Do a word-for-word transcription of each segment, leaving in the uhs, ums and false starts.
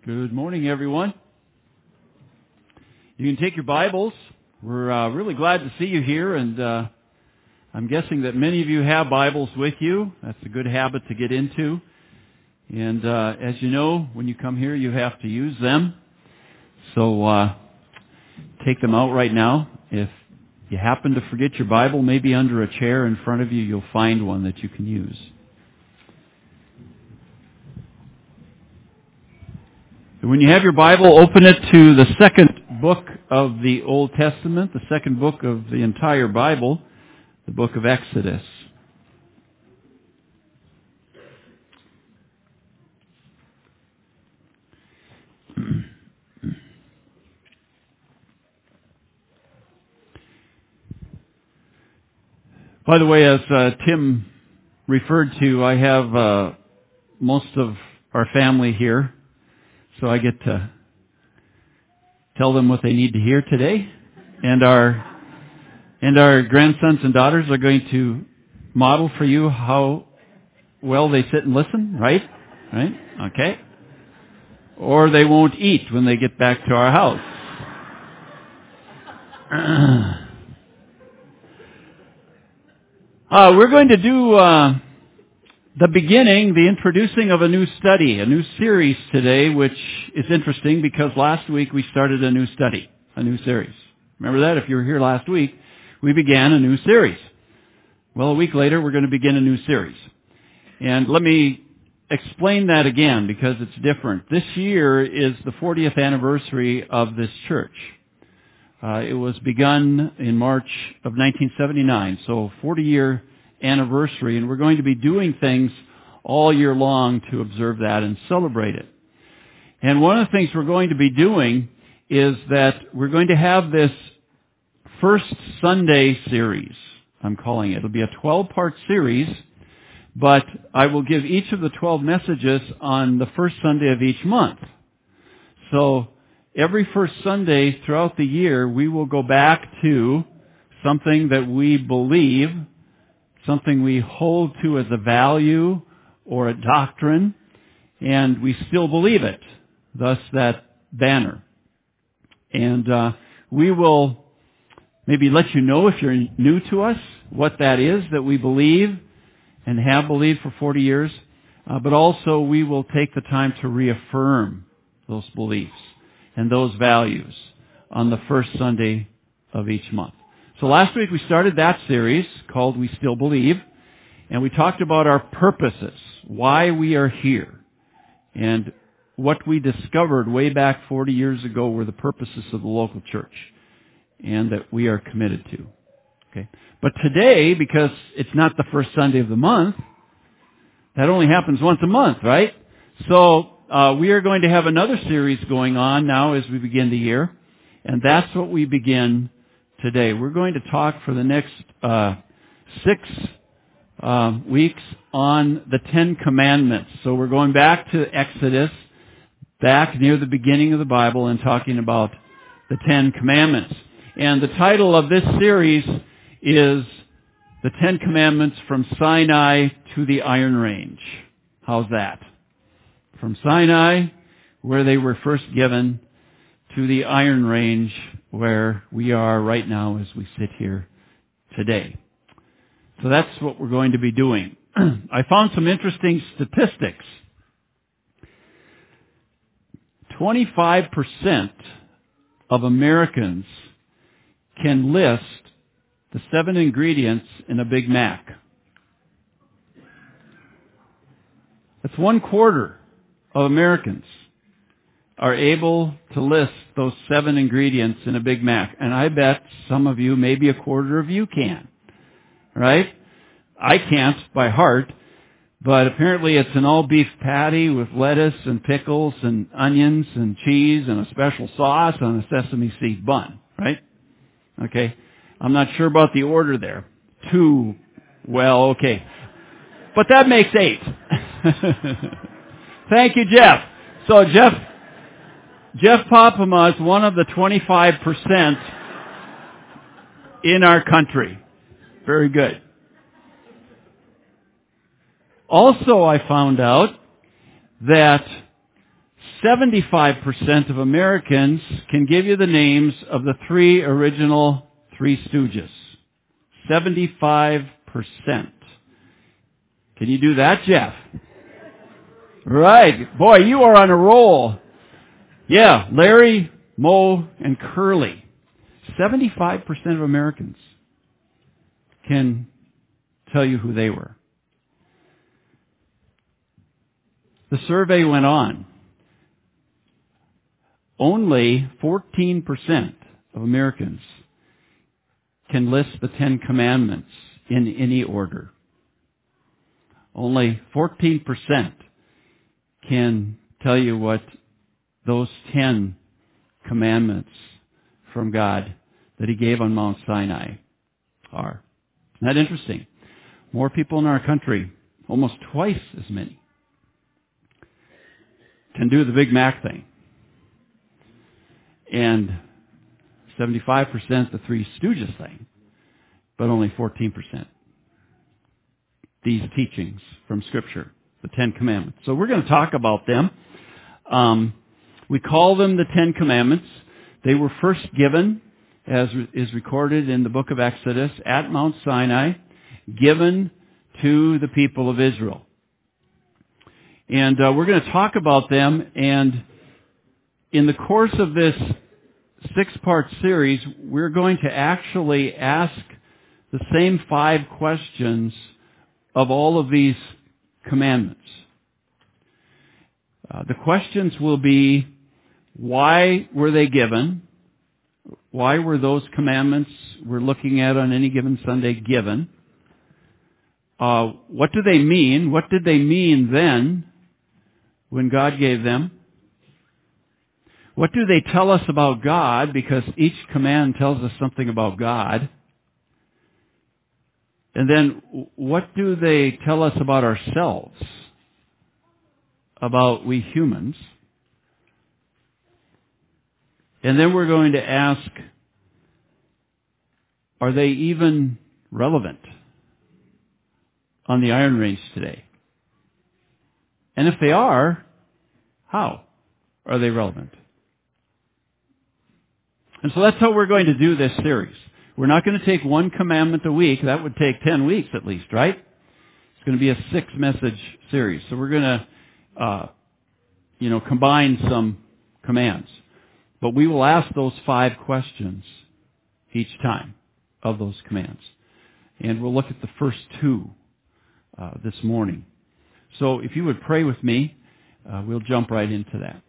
Good morning, everyone. You can take your Bibles. We're uh, really glad to see you here, and uh, I'm guessing that many of you have Bibles with you. That's a good habit to get into. And uh, as you know, when you come here, you have to use them. So uh, take them out right now. If you happen to forget your Bible, maybe under a chair in front of you, you'll find one that you can use. When you have your Bible, open it to the second book of the Old Testament, the second book of the entire Bible, the book of Exodus. By the way, as uh, Tim referred to, I have uh, most of our family here, so I get to tell them what they need to hear today. And our and our grandsons and daughters are going to model for you how well they sit and listen, right? Right? Okay. Or they won't eat when they get back to our house. uh, we're going to do uh, the beginning, the introducing of a new study, a new series today, which is interesting because last week we started a new study, a new series. Remember that? If you were here last week, we began a new series. Well, a week later, we're going to begin a new series. And let me explain that again because it's different. This year is the fortieth anniversary of this church. Uh, it was begun in March of nineteen seventy-nine, so forty-year anniversary, and we're going to be doing things all year long to observe that and celebrate it. And one of the things we're going to be doing is that we're going to have this First Sunday series, I'm calling it. It'll be a twelve-part series, but I will give each of the twelve messages on the first Sunday of each month. So every first Sunday throughout the year, we will go back to something that we believe, something we hold to as a value or a doctrine, and we still believe it. Thus that banner. And uh, we will maybe let you know if you're new to us what that is that we believe and have believed for forty years. Uh, but also we will take the time to reaffirm those beliefs and those values on the first Sunday of each month. So last week we started that series called We Still Believe, and we talked about our purposes, why we are here, and what we discovered way back forty years ago were the purposes of the local church and that we are committed to. Okay. But today, because it's not the first Sunday of the month, that only happens once a month, right? So uh, we are going to have another series going on now as we begin the year, and that's what we begin today. We're going to talk for the next uh, six uh, weeks on the Ten Commandments. So we're going back to Exodus, back near the beginning of the Bible, and talking about the Ten Commandments. And the title of this series is The Ten Commandments from Sinai to the Iron Range. How's that? From Sinai, where they were first given, to the Iron Range, where we are right now as we sit here today. So that's what we're going to be doing. I found some interesting statistics. twenty-five percent of Americans can list the seven ingredients in a Big Mac. That's one quarter of Americans are able to list those seven ingredients in a Big Mac. And I bet some of you, maybe a quarter of you can. Right? I can't by heart, but apparently it's an all-beef patty with lettuce and pickles and onions and cheese and a special sauce on a sesame seed bun. Right? Okay. I'm not sure about the order there. Two. Well, okay. But that makes eight. Thank you, Jeff. So Jeff, Jeff Popema is one of the twenty-five percent in our country. Very good. Also, I found out that seventy-five percent of Americans can give you the names of the three original Three Stooges. seventy-five percent. Can you do that, Jeff? Right. Boy, you are on a roll. Yeah, Larry, Moe, and Curly. seventy-five percent of Americans can tell you who they were. The survey went on. Only fourteen percent of Americans can list the Ten Commandments in any order. Only fourteen percent can tell you what those ten commandments from God that He gave on Mount Sinai are. Isn't that interesting? More people in our country, almost twice as many, can do the Big Mac thing. And seventy-five percent the Three Stooges thing, but only fourteen percent these teachings from Scripture, the Ten Commandments. So we're going to talk about them. Um, we call them the Ten Commandments. They were first given, as is recorded in the book of Exodus, at Mount Sinai, given to the people of Israel. And uh, we're going to talk about them, and in the course of this six-part series, we're going to actually ask the same five questions of all of these commandments. Uh, the questions will be, why were they given? Why were those commandments we're looking at on any given Sunday given? Uh, what do they mean? What did they mean then when God gave them? What do they tell us about God? Because each command tells us something about God. And then, what do they tell us about ourselves? About we humans? And then we're going to ask, are they even relevant on the Iron Range today? And if they are, how are they relevant? And so that's how we're going to do this series. We're not going to take one commandment a week. That would take ten weeks at least, right? It's going to be a six-message series. So we're going to, uh, you know, combine some commands. But we will ask those five questions each time of those commands. And we'll look at the first two uh, this morning. So if you would pray with me, uh, we'll jump right into that.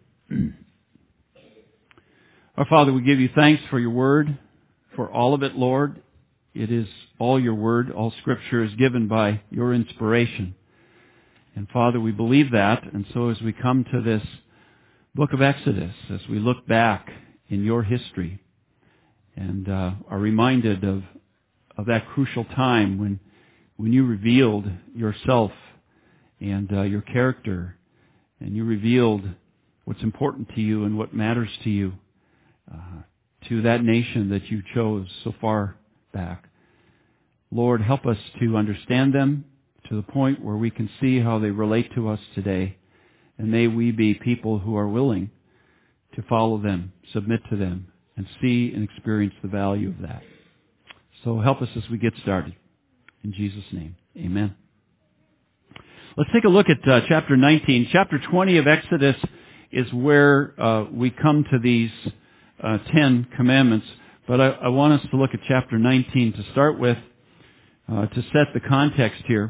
Our Father, we give you thanks for your word, for all of it, Lord. It is all your word. All Scripture is given by your inspiration. And Father, we believe that. And so as we come to this book of Exodus, as we look back in your history and uh, are reminded of, of that crucial time when, when you revealed yourself and uh, your character, and you revealed what's important to you and what matters to you, Uh, to that nation that you chose so far back. Lord, help us to understand them to the point where we can see how they relate to us today. And may we be people who are willing to follow them, submit to them, and see and experience the value of that. So help us as we get started. In Jesus' name, amen. Let's take a look at uh, chapter nineteen. Chapter twenty of Exodus is where uh, we come to these Uh, Ten Commandments, but I, I want us to look at chapter nineteen to start with, uh, to set the context here.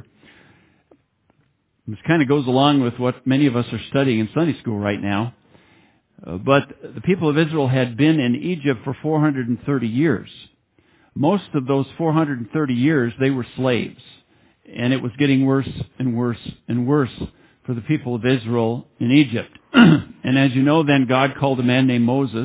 This kind of goes along with what many of us are studying in Sunday school right now. Uh, but the people of Israel had been in Egypt for four hundred thirty years. Most of those four hundred thirty years, they were slaves. And it was getting worse and worse and worse for the people of Israel in Egypt. And as you know, then God called a man named Moses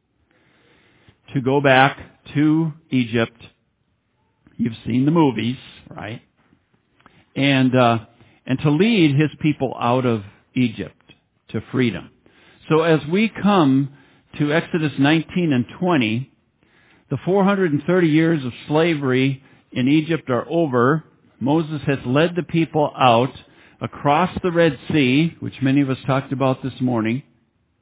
to go back to Egypt. You've seen the movies, right? And uh, and to lead his people out of Egypt to freedom. So as we come to Exodus nineteen and twenty, the four hundred thirty years of slavery in Egypt are over. Moses has led the people out across the Red Sea, which many of us talked about this morning,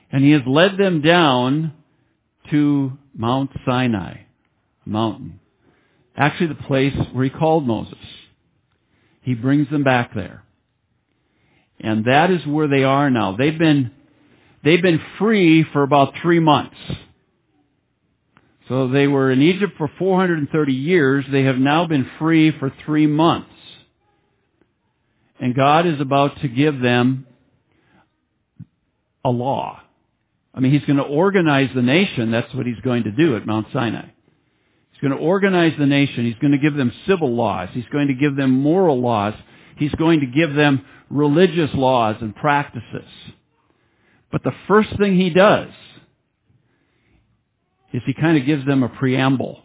And he has led them down to Mount Sinai, a mountain. Actually, the place where he called Moses. He brings them back there. And that is where they are now. They've been, they've been free for about three months. So they were in Egypt for four hundred thirty years. They have now been free for three months. And God is about to give them a law. I mean, he's going to organize the nation. That's what he's going to do at Mount Sinai. He's going to organize the nation. He's going to give them civil laws. He's going to give them moral laws. He's going to give them religious laws and practices. But the first thing he does is he kind of gives them a preamble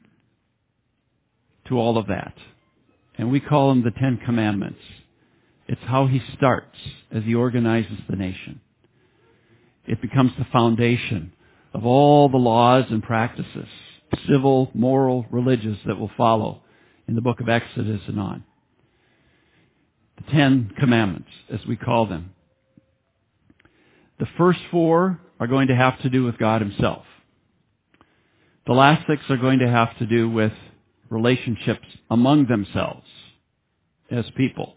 to all of that. And we call them the Ten Commandments. It's how he starts as he organizes the nation. It becomes the foundation of all the laws and practices, civil, moral, religious, that will follow in the book of Exodus and on. The Ten Commandments, as we call them. The first four are going to have to do with God himself. The last six are going to have to do with relationships among themselves as people.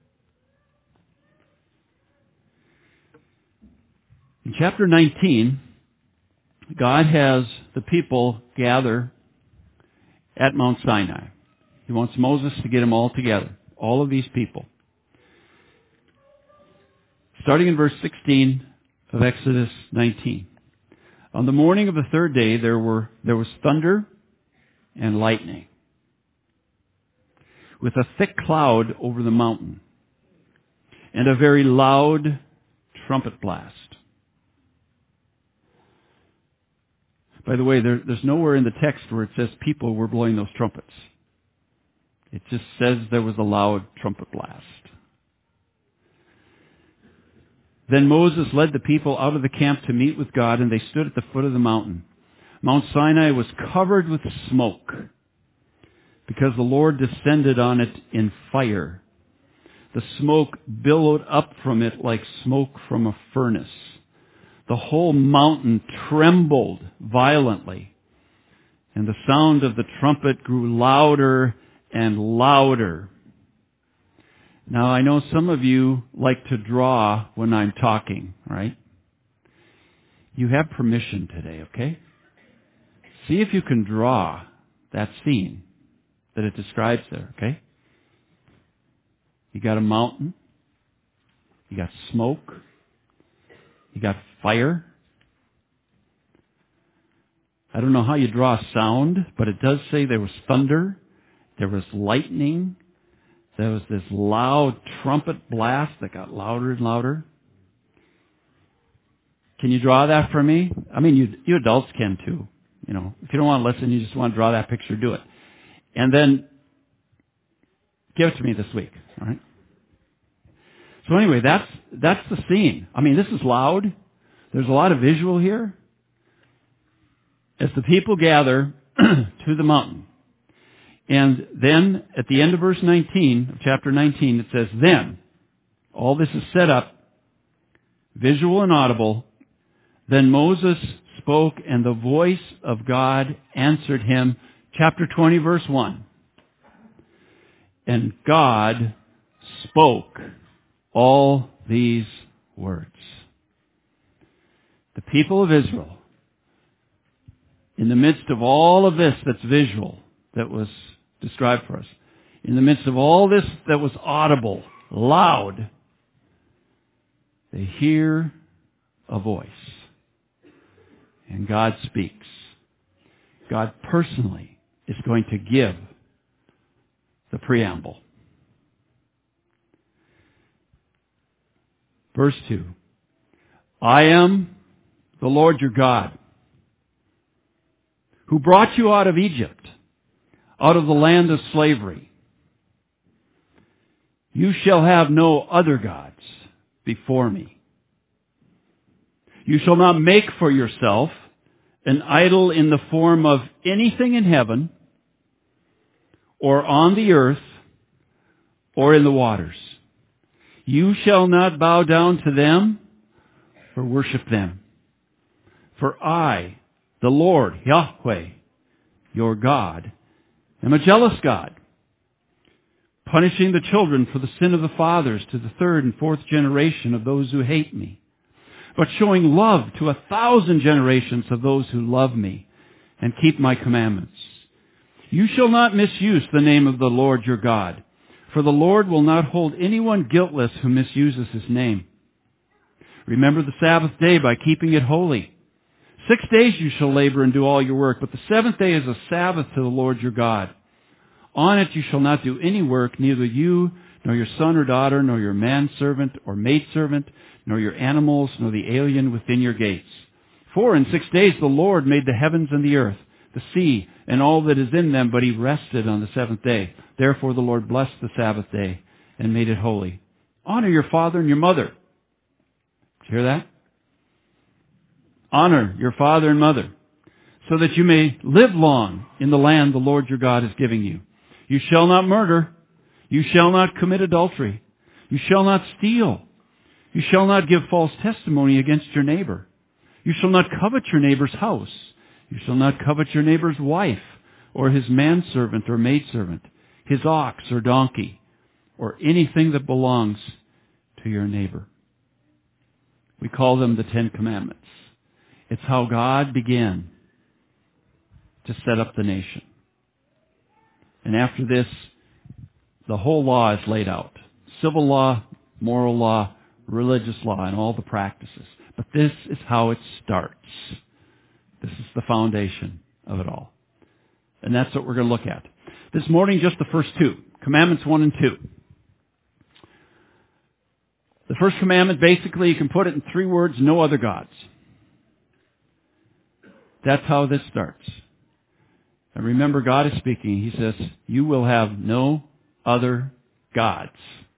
In chapter nineteen, God has the people gather at Mount Sinai. He wants Moses to get them all together, all of these people. Starting in verse sixteen of Exodus nineteen. On the morning of the third day, there were there was thunder and lightning, with a thick cloud over the mountain, and a very loud trumpet blast. By the way, there, there's nowhere in the text where it says people were blowing those trumpets. It just says there was a loud trumpet blast. Then Moses led the people out of the camp to meet with God, and they stood at the foot of the mountain. Mount Sinai was covered with smoke, because the Lord descended on it in fire. The smoke billowed up from it like smoke from a furnace. The whole mountain trembled violently, and the sound of the trumpet grew louder and louder. Now, I know some of you like to draw when I'm talking, right? You have permission today, okay? See if you can draw that scene that it describes there, okay? You got a mountain. You got smoke. You got fire. I don't know how you draw sound, but it does say there was thunder. There was lightning. There was this loud trumpet blast that got louder and louder. Can you draw that for me? I mean, you, you adults can too. You know, if you don't want to listen, you just want to draw that picture, do it. And then give it to me this week, all right? So anyway, that's, that's the scene. I mean, this is loud. There's a lot of visual here. As the people gather to the mountain. And then, at the end of verse nineteen, of chapter nineteen, it says, then, all this is set up, visual and audible, then Moses spoke, and the voice of God answered him. Chapter twenty, verse one. And God spoke all these words. The people of Israel, in the midst of all of this that's visual, that was described for us, in the midst of all this that was audible, loud, they hear a voice. And God speaks. God personally is going to give the preamble. Verse two. I am the Lord your God, who brought you out of Egypt, out of the land of slavery. You shall have no other gods before me. You shall not make for yourself an idol in the form of anything in heaven, or on the earth, or in the waters. You shall not bow down to them or worship them. For I, the Lord, Yahweh, your God, am a jealous God, punishing the children for the sin of the fathers to the third and fourth generation of those who hate me, but showing love to a thousand generations of those who love me and keep my commandments. You shall not misuse the name of the Lord your God, for the Lord will not hold anyone guiltless who misuses his name. Remember the Sabbath day by keeping it holy. Six days you shall labor and do all your work, but the seventh day is a Sabbath to the Lord your God. On it you shall not do any work, neither you, nor your son or daughter, nor your manservant or maidservant, nor your animals, nor the alien within your gates. For in six days the Lord made the heavens and the earth, the sea, and all that is in them, but he rested on the seventh day. Therefore the Lord blessed the Sabbath day and made it holy. Honor your father and your mother. Did you hear that? Honor your father and mother, so that you may live long in the land the Lord your God is giving you. You shall not murder. You shall not commit adultery. You shall not steal. You shall not give false testimony against your neighbor. You shall not covet your neighbor's house. You shall not covet your neighbor's wife, or his manservant or maidservant, his ox or donkey, or anything that belongs to your neighbor. We call them the Ten Commandments. It's how God began to set up the nation. And after this, the whole law is laid out. Civil law, moral law, religious law, and all the practices. But this is how it starts. This is the foundation of it all. And that's what we're going to look at. This morning, just the first two. Commandments one and two. The first commandment, basically, you can put it in three words: no other gods. That's how this starts. And remember, God is speaking. He says, you will have no other gods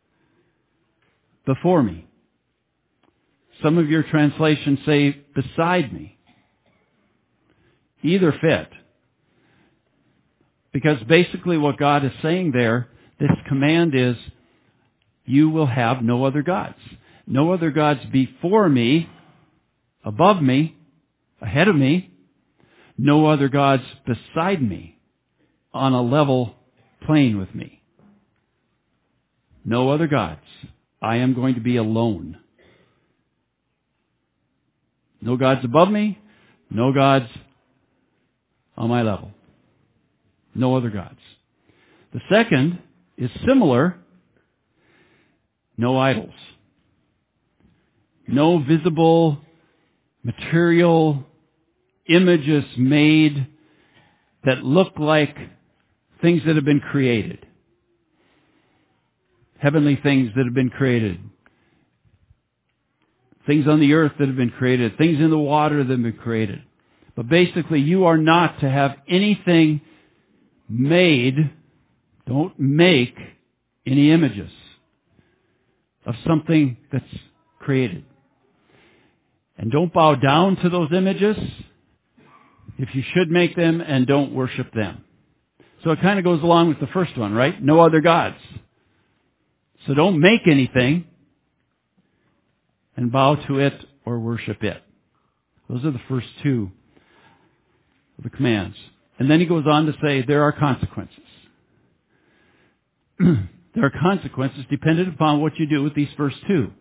before me. Some of your translations say beside me. Either fit. Because basically what God is saying there, this command is, you will have no other gods. No other gods before me, above me, ahead of me. No other gods beside me, on a level plane with me. No other gods. I am going to be alone. No gods above me, no gods on my level. No other gods. The second is similar. No idols. No visible, material images made that look like things that have been created. Heavenly things that have been created. Things on the earth that have been created. Things in the water that have been created. But basically, you are not to have anything made. Don't make any images of something that's created. And don't bow down to those images if you should make them, and don't worship them. So it kind of goes along with the first one, right? No other gods. So don't make anything and bow to it or worship it. Those are the first two of the commands. And then he goes on to say there are consequences. There are consequences dependent upon what you do with these first two.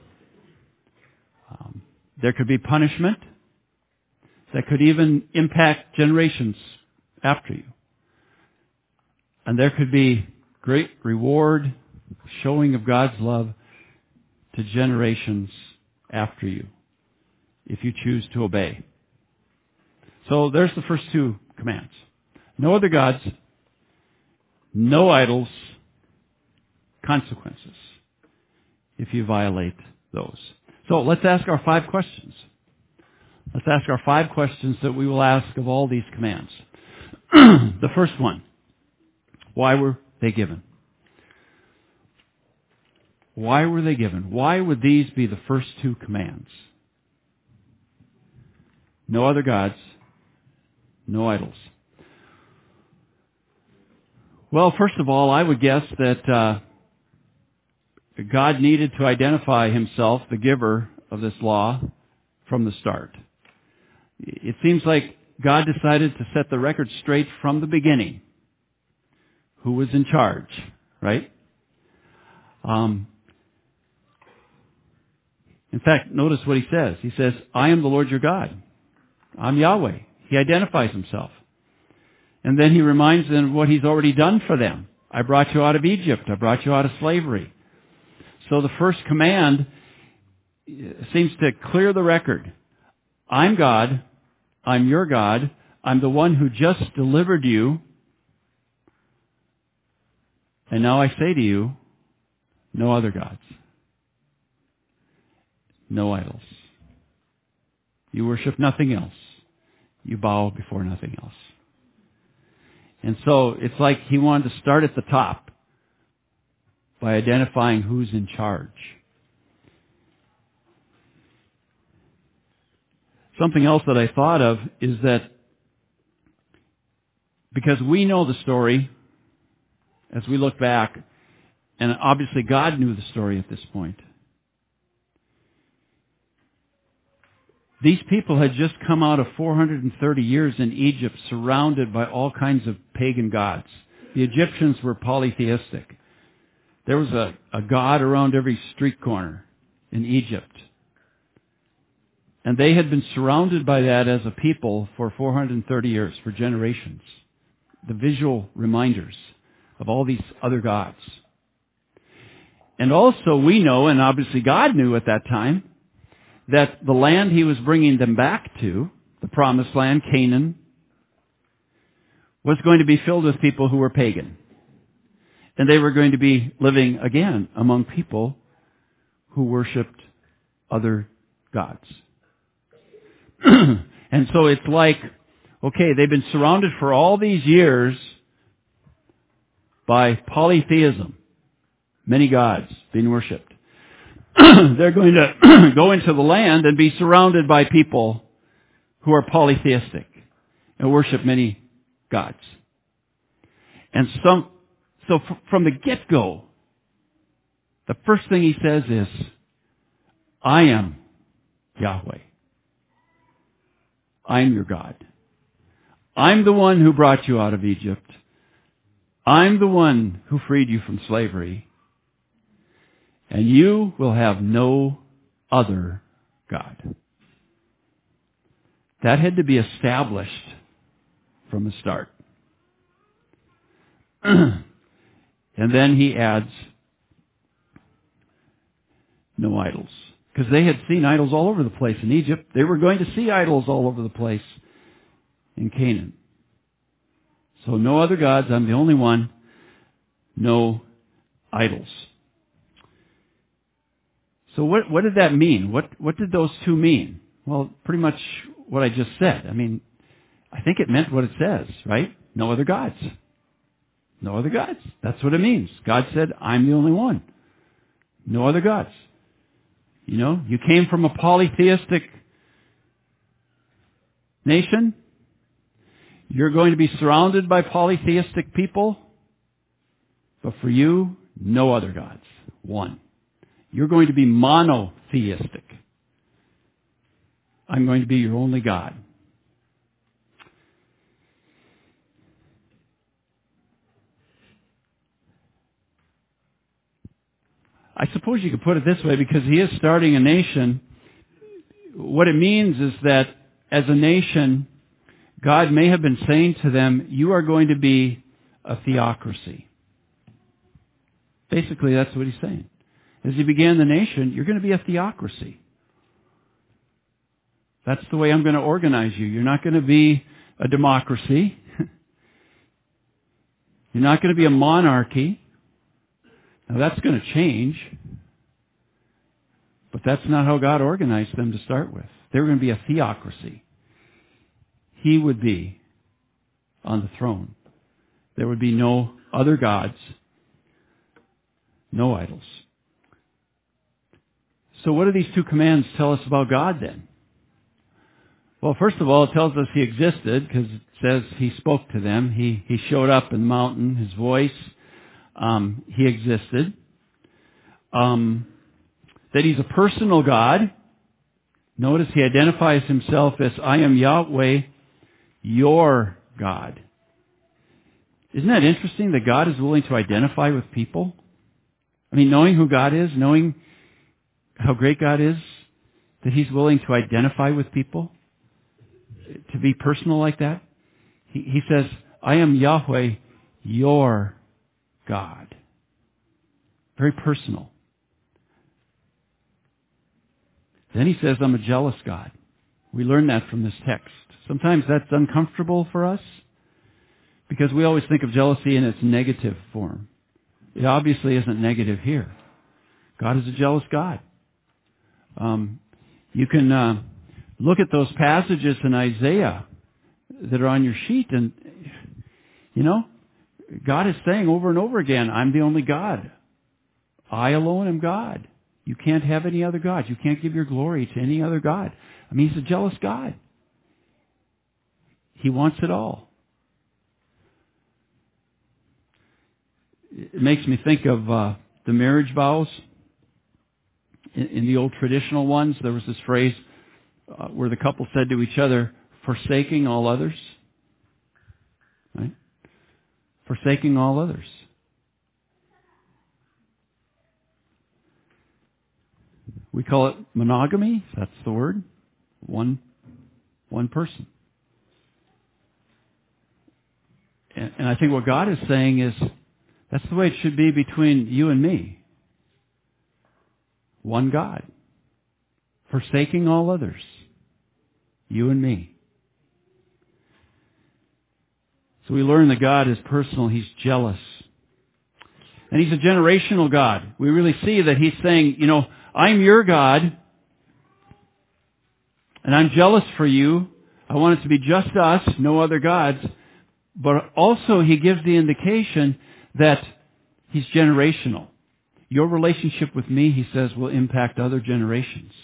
Um, there could be punishment that could even impact generations after you. And there could be great reward, showing of God's love to generations after you, if you choose to obey. So there's the first two commands. No other gods, no idols, consequences if you violate those. So let's ask our five questions. Let's ask our five questions that we will ask of all these commands. The first one, why were they given? Why were they given? Why would these be the first two commands? No other gods, no idols. Well, first of all, I would guess that uh, God needed to identify himself, the giver of this law, from the start. It seems like God decided to set the record straight from the beginning. Who was in charge, right? Um, in fact, notice what he says. He says, I am the Lord your God. I'm Yahweh. He identifies himself. And then he reminds them of what he's already done for them. I brought you out of Egypt. I brought you out of slavery. So the first command seems to clear the record. I'm God. I'm your God. I'm the one who just delivered you. And now I say to you, no other gods. No idols. You worship nothing else. You bow before nothing else. And so it's like he wanted to start at the top by identifying who's in charge. Something else that I thought of is that because we know the story as we look back, and obviously God knew the story at this point. These people had just come out of four hundred thirty years in Egypt surrounded by all kinds of pagan gods. The Egyptians were polytheistic. There was a, a god around every street corner in Egypt. And they had been surrounded by that as a people for four hundred thirty years, for generations. The visual reminders of all these other gods. And also we know, and obviously God knew at that time, that the land he was bringing them back to, the promised land, Canaan, was going to be filled with people who were pagan. And they were going to be living again among people who worshipped other gods. And so it's like, okay, they've been surrounded for all these years by polytheism, many gods being worshipped. They're going to go into the land and be surrounded by people who are polytheistic and worship many gods. And some, so f- from the get-go, the first thing he says is, I am Yahweh. I'm your God. I'm the one who brought you out of Egypt. I'm the one who freed you from slavery. And you will have no other God. That had to be established from the start. And then he adds, no idols. Because they had seen idols all over the place in Egypt. They were going to see idols all over the place in Canaan. So no other gods. I'm the only one. No idols. So what, what did that mean? What, what did those two mean? Well, pretty much what I just said. I mean, I think it meant what it says, right? No other gods. No other gods. That's what it means. God said, I'm the only one. No other gods. You know, you came from a polytheistic nation. You're going to be surrounded by polytheistic people. But for you, no other gods. One. You're going to be monotheistic. I'm going to be your only God. I suppose you could put it this way, because he is starting a nation. What it means is that as a nation, God may have been saying to them, you are going to be a theocracy. Basically, that's what he's saying. As he began the nation, you're going to be a theocracy. That's the way I'm going to organize you. You're not going to be a democracy. You're not going to be a monarchy. Now that's going to change. But that's not how God organized them to start with. They were going to be a theocracy. He would be on the throne. There would be no other gods, no idols. So what do these two commands tell us about God then? Well, first of all, it tells us he existed, because it says he spoke to them. He, he showed up in the mountain, his voice. Um, he existed. Um, that he's a personal God. Notice he identifies himself as, I am Yahweh, your God. Isn't that interesting that God is willing to identify with people? I mean, knowing who God is, knowing how great God is, that he's willing to identify with people, to be personal like that. He, he says, I am Yahweh, your God. Very personal. Then he says, I'm a jealous God. We learn that from this text. Sometimes that's uncomfortable for us because we always think of jealousy in its negative form. It obviously isn't negative here. God is a jealous God. Um, you can uh, look at those passages in Isaiah that are on your sheet and, you know, God is saying over and over again, I'm the only God. I alone am God. You can't have any other gods. You can't give your glory to any other God. I mean, he's a jealous God. He wants it all. It makes me think of uh, the marriage vows. In, in the old traditional ones, there was this phrase uh, where the couple said to each other, forsaking all others. Right? Forsaking all others. We call it monogamy. That's the word. One, one person. And, and I think what God is saying is, that's the way it should be between you and me. One God. Forsaking all others. You and me. So we learn that God is personal. He's jealous. And he's a generational God. We really see that he's saying, you know, I'm your God, and I'm jealous for you. I want it to be just us, no other gods. But also he gives the indication that he's generational. Your relationship with me, he says, will impact other generations.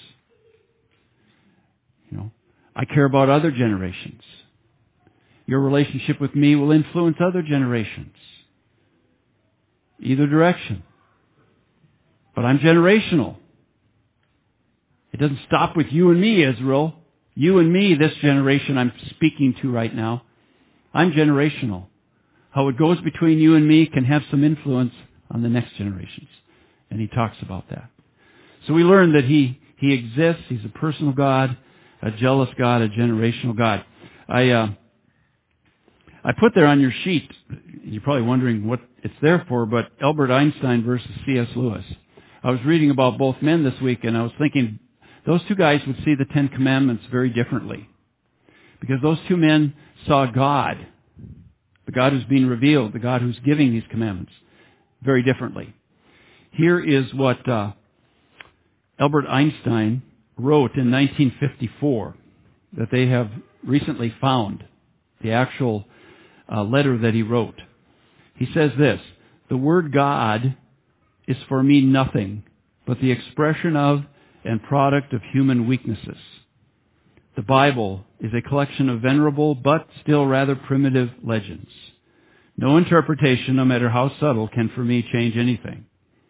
You know, I care about other generations. Your relationship with me will influence other generations. Either direction. But I'm generational. It doesn't stop with you and me, Israel. You and me, this generation I'm speaking to right now. I'm generational. How it goes between you and me can have some influence on the next generations. And he talks about that. So we learn that he, he exists. He's a personal God, a jealous God, a generational God. I, uh, I put there on your sheet, you're probably wondering what it's there for, but Albert Einstein versus C S Lewis. I was reading about both men this week, and I was thinking those two guys would see the Ten Commandments very differently. Because those two men saw God, the God who's being revealed, the God who's giving these commandments, very differently. Here is what uh, Albert Einstein wrote in nineteen fifty-four that they have recently found, the actual uh, letter that he wrote. He says this, the word God is for me nothing but the expression of and product of human weaknesses. The Bible is a collection of venerable but still rather primitive legends. No interpretation, no matter how subtle, can for me change anything.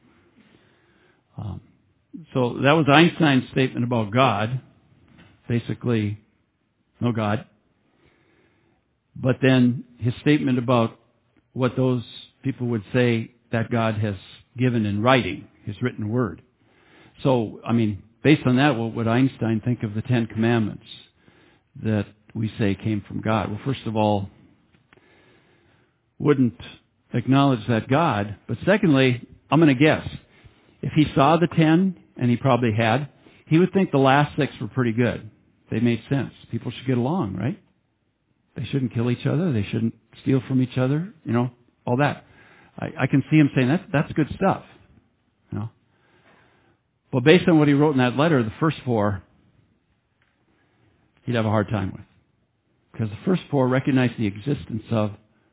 Um, so that was Einstein's statement about God. Basically, no God. But then his statement about what those people would say that God has given in writing, his written word. So, I mean, based on that, what would Einstein think of the Ten Commandments that we say came from God? Well, first of all, wouldn't acknowledge that God. But secondly, I'm going to guess, if he saw the ten, and he probably had, he would think the last six were pretty good. They made sense. People should get along, right? They shouldn't kill each other. They shouldn't steal from each other. You know, all that. I, I can see him saying, that, that's good stuff. You know? But based on what he wrote in that letter, the first four, he'd have a hard time with. Because the first four recognize the existence of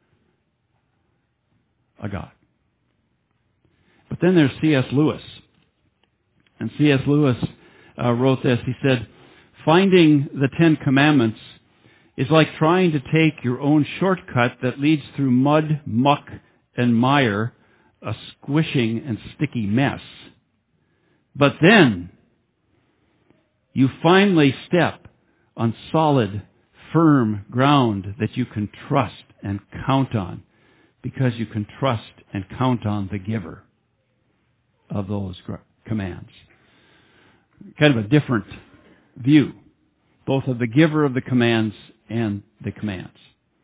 a God. But then there's C S Lewis. And C S Lewis uh, wrote this. He said, finding the Ten Commandments is like trying to take your own shortcut that leads through mud, muck, and mire, a squishing and sticky mess. But then, you finally step on solid, firm ground that you can trust and count on, because you can trust and count on the giver of those commands. Kind of a different view, both of the giver of the commands and the commands.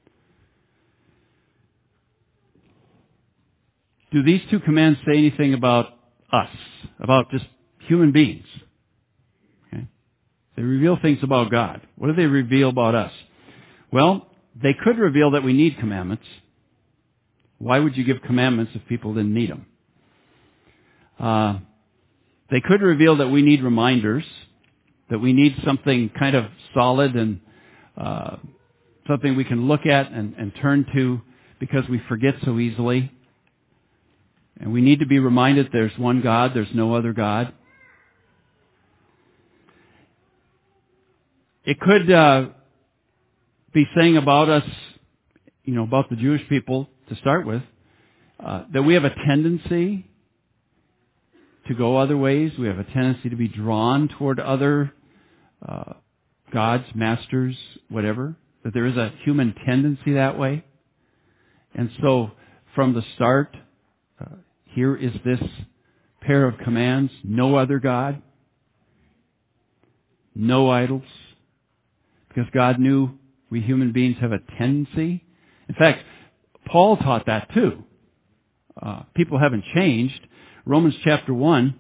Do these two commands say anything about us, about just human beings? Okay. They reveal things about God. What do they reveal about us? Well, they could reveal that we need commandments. Why would you give commandments if people didn't need them? Uh, they could reveal that we need reminders, that we need something kind of solid and uh, something we can look at and, and turn to, because we forget so easily. And we need to be reminded there's one God, there's no other God. It could uh, be saying about us, you know, about the Jewish people to start with, uh, that we have a tendency to go other ways. We have a tendency to be drawn toward other uh, gods, masters, whatever. That there is a human tendency that way. And so, from the start, uh, here is this pair of commands: no other God, no idols, because God knew we human beings have a tendency. In fact, Paul taught that too. Uh, people haven't changed. Romans chapter one,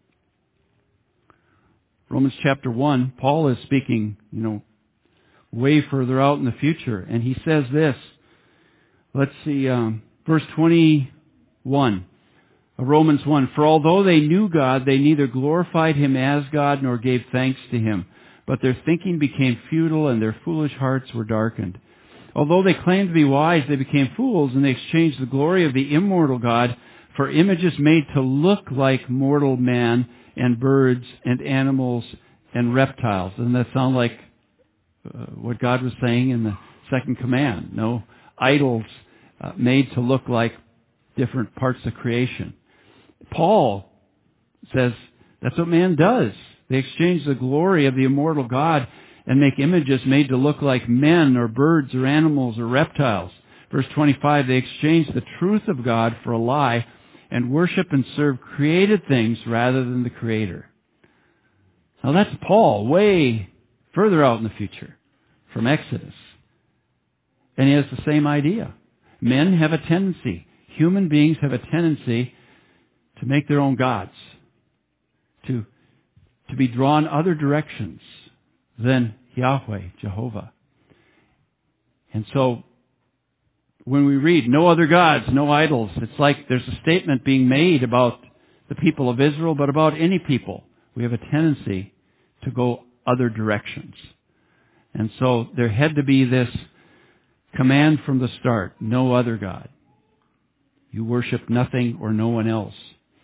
Romans chapter one, Paul is speaking, you know, way further out in the future, and he says this. Let's see, um, verse twenty-one. Romans one, for although they knew God, they neither glorified Him as God nor gave thanks to Him. But their thinking became futile and their foolish hearts were darkened. Although they claimed to be wise, they became fools, and they exchanged the glory of the immortal God for images made to look like mortal man and birds and animals and reptiles. Doesn't that sound like uh, what God was saying in the second command? No idols uh, made to look like different parts of creation. Paul says that's what man does. They exchange the glory of the immortal God and make images made to look like men or birds or animals or reptiles. Verse twenty-five, they exchange the truth of God for a lie and worship and serve created things rather than the Creator. Now that's Paul, way further out in the future, from Exodus. And he has the same idea. Men have a tendency, human beings have a tendency to make their own gods, to, to be drawn other directions than Yahweh, Jehovah. And so, when we read, no other gods, no idols, it's like there's a statement being made about the people of Israel, but about any people. We have a tendency to go other directions. And so, there had to be this command from the start, no other God. You worship nothing or no one else.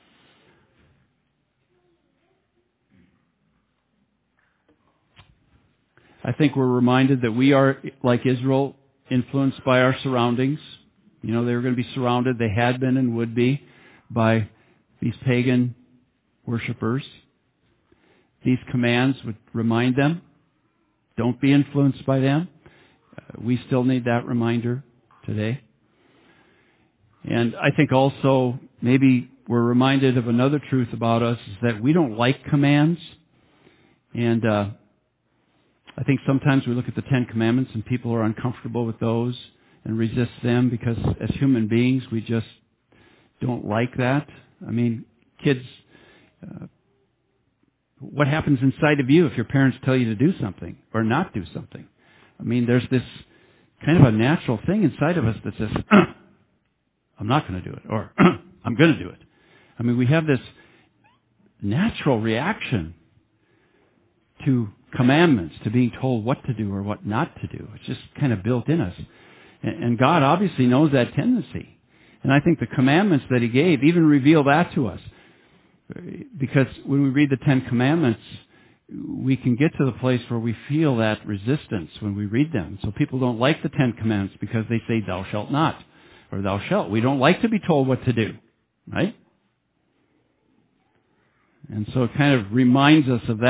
I think we're reminded that we are, like Israel, influenced by our surroundings. You know, they were going to be surrounded, they had been and would be, by these pagan worshipers. These commands would remind them, don't be influenced by them. Uh, we still need that reminder today. And I think also maybe we're reminded of another truth about us, is that we don't like commands. And uh, I think sometimes we look at the Ten Commandments and people are uncomfortable with those and resist them because as human beings we just don't like that. I mean, kids, uh, what happens inside of you if your parents tell you to do something or not do something? I mean, there's this kind of a natural thing inside of us that says, I'm not going to do it, or I'm going to do it. I mean, we have this natural reaction to commandments, to being told what to do or what not to do. It's just kind of built in us. And God obviously knows that tendency. And I think the commandments that He gave even reveal that to us. Because when we read the Ten Commandments, we can get to the place where we feel that resistance when we read them. So people don't like the Ten Commandments because they say, thou shalt not, or thou shalt. We don't like to be told what to do, right? And so it kind of reminds us of that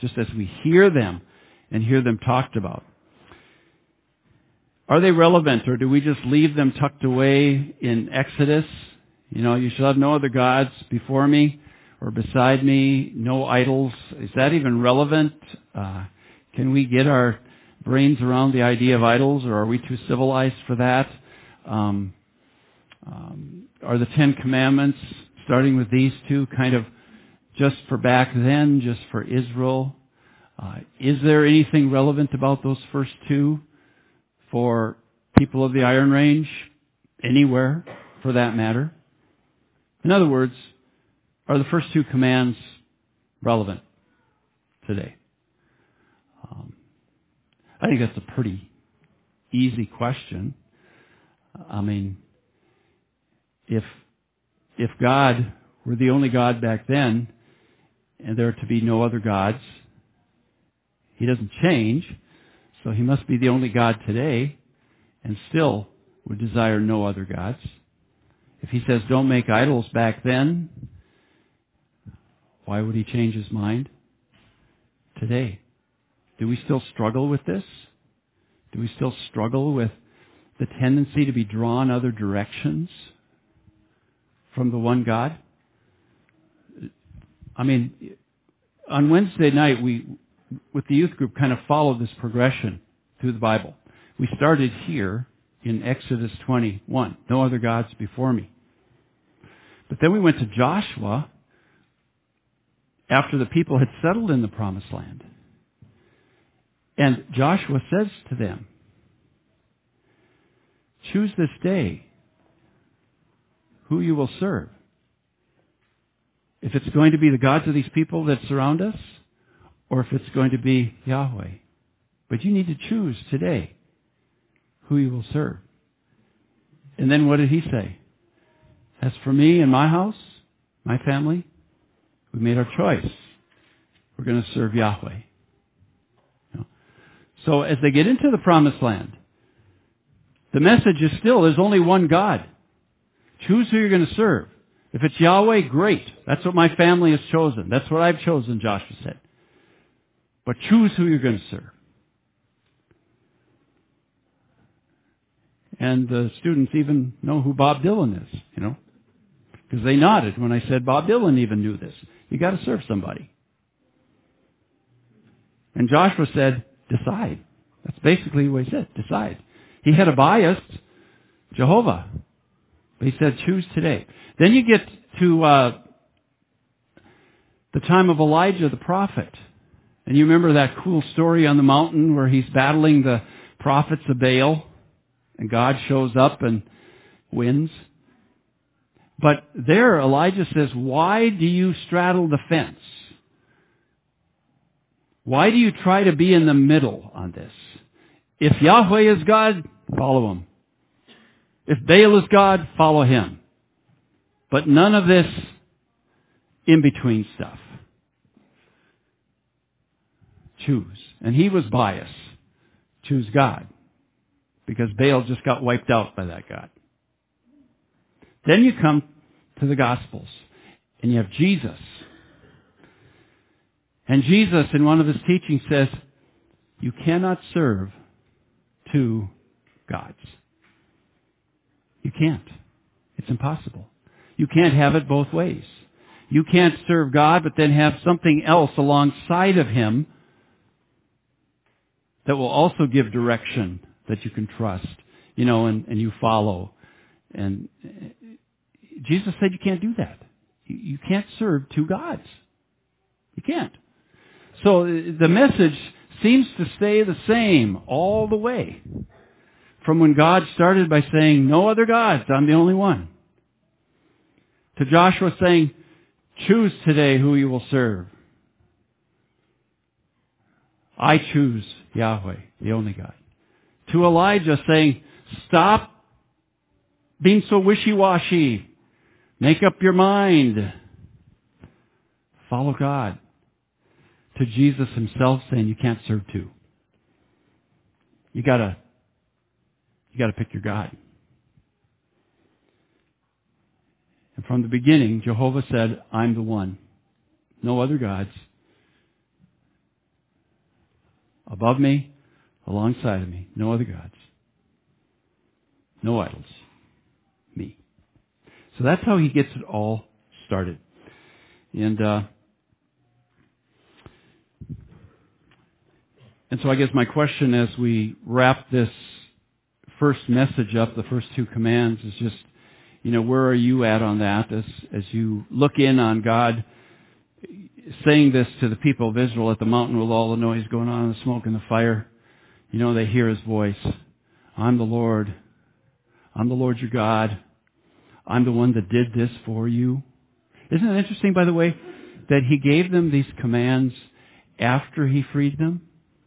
just as we hear them and hear them talked about. Are they relevant, or do we just leave them tucked away in Exodus? You know, you shall have no other gods before me or beside me, no idols. Is that even relevant? Uh, can we get our brains around the idea of idols, or are we too civilized for that? Um, um, are the Ten Commandments, starting with these two, kind of just for back then, just for Israel? Uh, is there anything relevant about those first two for people of the Iron Range, anywhere for that matter? In other words, are the first two commands relevant today? Um, I think that's a pretty easy question. I mean, if if God were the only God back then, and there are to be no other gods, He doesn't change, so He must be the only God today, and still would desire no other gods. If He says don't make idols back then, why would He change His mind today? Do we still struggle with this? Do we still struggle with the tendency to be drawn other directions from the one God? I mean, on Wednesday night, we, with the youth group, kind of followed this progression through the Bible. We started here in Exodus twenty-one, no other gods before me. But then we went to Joshua after the people had settled in the Promised Land. And Joshua says to them, choose this day who you will serve. If it's going to be the gods of these people that surround us, or if it's going to be Yahweh. But you need to choose today who you will serve. And then what did he say? As for me and my house, my family, we made our choice. We're going to serve Yahweh. You know? So as they get into the Promised Land, the message is still, there's only one God. Choose who you're going to serve. If it's Yahweh, great. That's what my family has chosen. That's what I've chosen, Joshua said. But choose who you're going to serve. And the students even know who Bob Dylan is, you know, because they nodded when I said Bob Dylan even knew this. You got to serve somebody. And Joshua said, decide. That's basically what he said, decide. He had a bias, Jehovah. But he said, choose today. Then you get to uh, the time of Elijah the prophet. And you remember that cool story on the mountain where he's battling the prophets of Baal, and God shows up and wins. But there Elijah says, why do you straddle the fence? Why do you try to be in the middle on this? If Yahweh is God, follow Him. If Baal is God, follow him. But none of this in-between stuff. Choose. And he was biased. Choose God. Because Baal just got wiped out by that God. Then you come to the Gospels. And you have Jesus. And Jesus, in one of his teachings, says, you cannot serve two gods. You can't. It's impossible. You can't have it both ways. You can't serve God, but then have something else alongside of Him that will also give direction that you can trust, you know, and, and you follow. And Jesus said you can't do that. You, you can't serve two gods. You can't. So the message seems to stay the same all the way. From when God started by saying, no other gods, I'm the only one. To Joshua saying, choose today who you will serve. I choose Yahweh, the only God. To Elijah saying, stop being so wishy-washy. Make up your mind. Follow God. To Jesus himself saying, you can't serve two. You gotta You got to pick your God. And from the beginning, Jehovah said, I'm the one. No other gods. Above me, alongside of me, no other gods. No idols. Me. So that's how he gets it all started. And uh, and so I guess my question as we wrap this first message up, the first two commands, is just, you know, where are you at on that as as you look in on God saying this to the people of Israel at the mountain with all the noise going on, the smoke and the fire? You know, they hear his voice. I'm the Lord. I'm the Lord your God. I'm the one that did this for you. Isn't it interesting, by the way, that he gave them these commands after he freed them?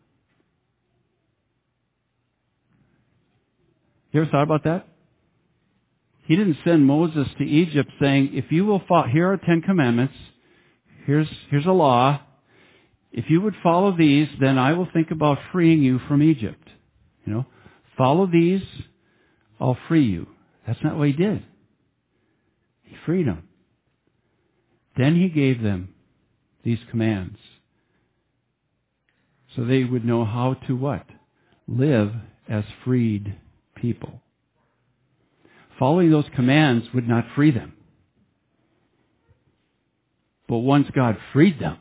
You ever thought about that? He didn't send Moses to Egypt saying, if you will follow, here are Ten Commandments, here's, here's a law. If you would follow these, then I will think about freeing you from Egypt. You know, follow these, I'll free you. That's not what he did. He freed them. Then he gave them these commands so they would know how to what? Live as freed people. Following those commands would not free them. But once God freed them,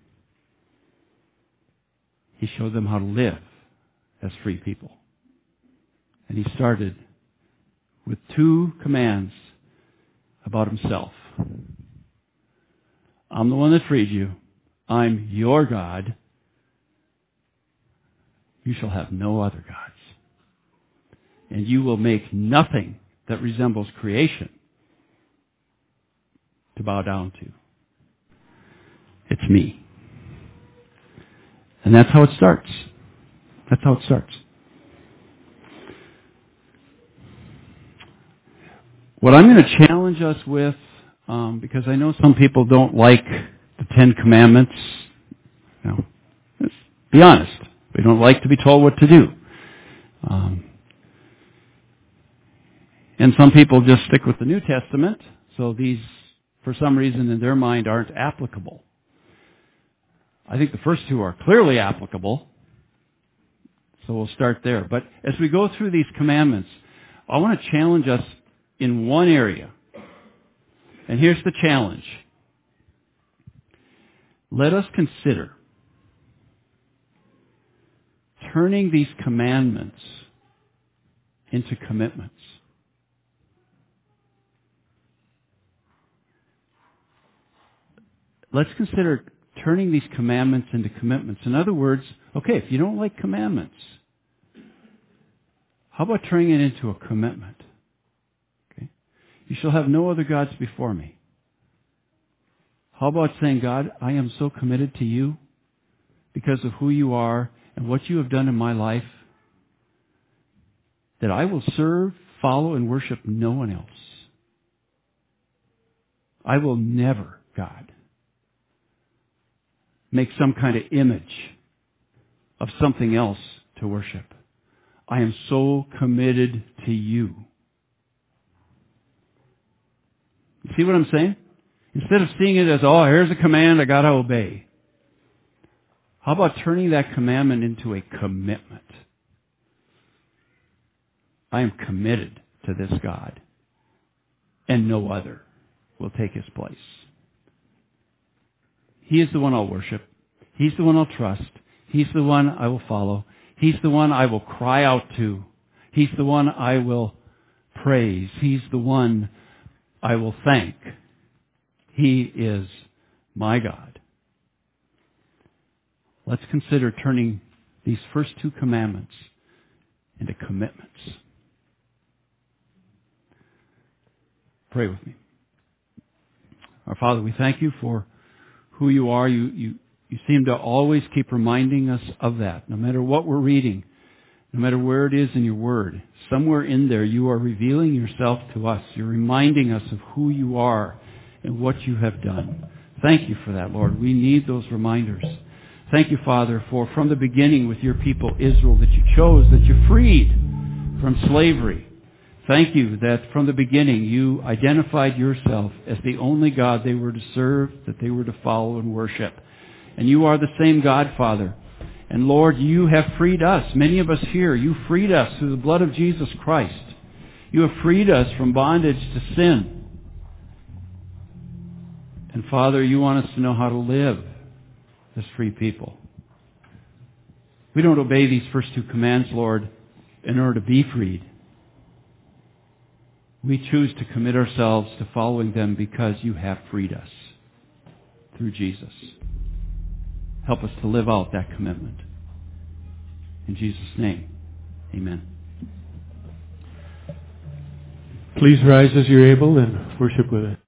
he showed them how to live as free people. And he started with two commands about himself. I'm the one that freed you. I'm your God. You shall have no other gods. And you will make nothing that resembles creation to bow down to. It's me. And that's how it starts. That's how it starts. What I'm going to challenge us with, um, because I know some people don't like the Ten Commandments. You know, let's be honest. We don't like to be told what to do. Um, and some people just stick with the New Testament, so these, for some reason in their mind, aren't applicable. I think the first two are clearly applicable, so we'll start there. But as we go through these commandments, I want to challenge us in one area. And here's the challenge. Let us consider turning these commandments into commitments. Let's consider turning these commandments into commitments. In other words, okay, if you don't like commandments, how about turning it into a commitment? Okay? You shall have no other gods before me. How about saying, God, I am so committed to you because of who you are and what you have done in my life that I will serve, follow, and worship no one else. I will never, God, make some kind of image of something else to worship. I am so committed to you. You see what I'm saying? Instead of seeing it as, oh, here's a command I got to obey. How about turning that commandment into a commitment? I am committed to this God, and no other will take his place. He is the one I'll worship. He's the one I'll trust. He's the one I will follow. He's the one I will cry out to. He's the one I will praise. He's the one I will thank. He is my God. Let's consider turning these first two commandments into commitments. Pray with me. Our Father, we thank you for who you are. You, you, you seem to always keep reminding us of that. No matter what we're reading, no matter where it is in your word, somewhere in there you are revealing yourself to us. You're reminding us of who you are and what you have done. Thank you for that, Lord. We need those reminders. Thank you, Father, for from the beginning with your people, Israel, that you chose, that you freed from slavery. Thank you that from the beginning you identified yourself as the only God they were to serve, that they were to follow and worship. And you are the same God, Father. And Lord, you have freed us, many of us here, you freed us through the blood of Jesus Christ. You have freed us from bondage to sin. And Father, you want us to know how to live as free people. We don't obey these first two commands, Lord, in order to be freed. We choose to commit ourselves to following them because you have freed us through Jesus. Help us to live out that commitment. In Jesus' name, amen. Please rise as you're able and worship with us.